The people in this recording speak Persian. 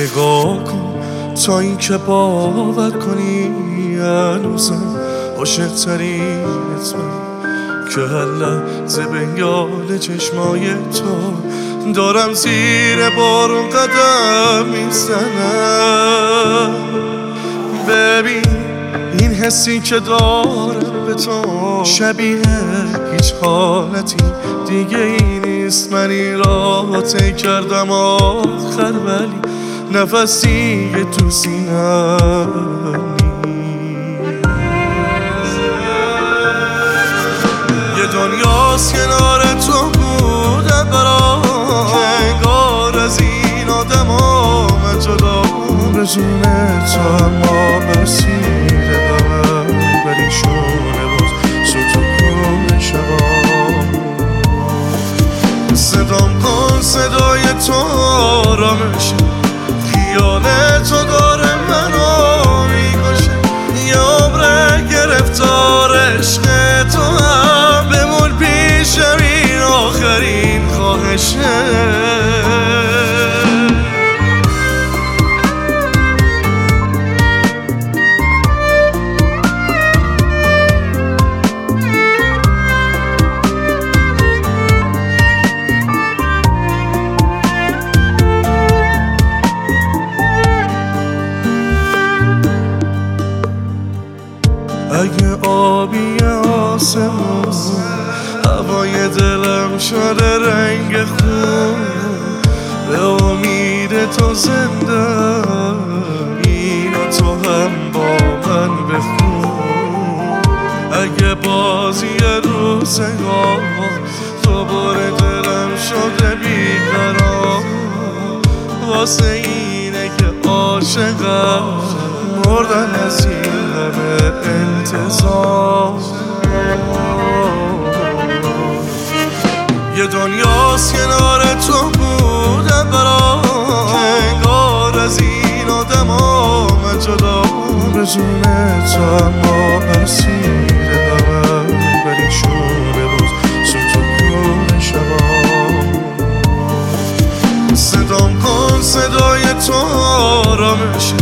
نگاه کن تا این که باور کنی هنوزم عاشق‌ترینت من، که هر لحظه بنگال چشمای تو دارم زیر بارون قدم میزنم. ببین این حسی که دارم به تو شبیه هیچ حالتی دیگه ای نیست. من این را طی کردم آخر، ولی نفسی تو سینم یه دنیاست کنار تو بودم برام، که انگار از این آدم من جدا رزونه تو اما برسیده بمن بریشونه باز ستون شبام. صدام کن صدای تو آرامشه، خیال تو داره منو میکشه. یه عمر گرفتار عشق تو هم بمون پیشم، این آخرین خواهشه. اگه آبی آسمون هوای دلم شده رنگ خون، به امید تو زنده اینا تو هم با من بخون. اگه بازی روزگار دوباره دلم شده بیقرار، واسه اینه که عاشقم مردن از این همه انتظار. یه دنیاست کنار تو بودم برام، که انگار از این آدم من جدا رزونه تو اما برسیده بمن بریشونه باز ستون شبام. صدام کن صدای تو آرامشه،